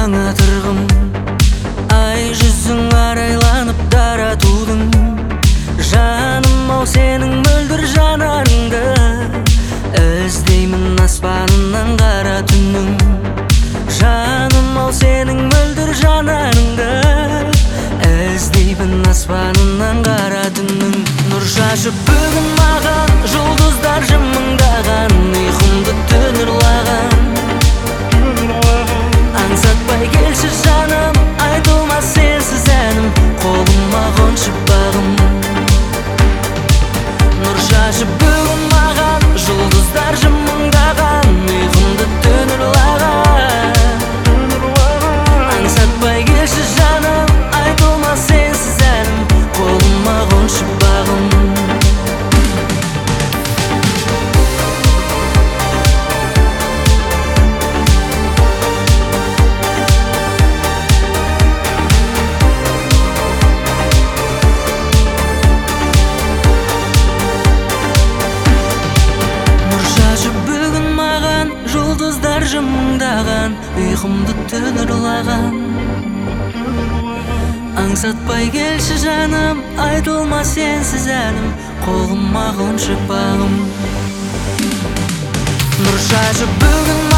жаңа тырғым, ай жүзің арайланып дара тудың. Жаным ау сенің мөлдір жанарыңды, іздеймін аспанынан қара түннің. Жаным ау сенің мөлдір жанарыңды, іздеймін аспанынан қара түннің. Нұр шашып бүгін маған жұлдыздар жымыңдаған, ұйқымды түн ұрлаған. Аңсатпай келші жаным, айтылмас сенсіз әнім, қолыма қоншы бағым. Нұр шашып бүгін маған жұлдыздар жымыңдаған, ұйқымды түн ұрлаған. Аңсатпай келші жаным, айтылмас сенсіз әнім, қолыма қоншы бағым. Жұлдыздар жымыңдаған, ұйқымды түн ұрлаған. Аңсатпай келші жаным, айтылмас сенсіз әнім, қолыма қоншы бағым. Нұр шашып бүгін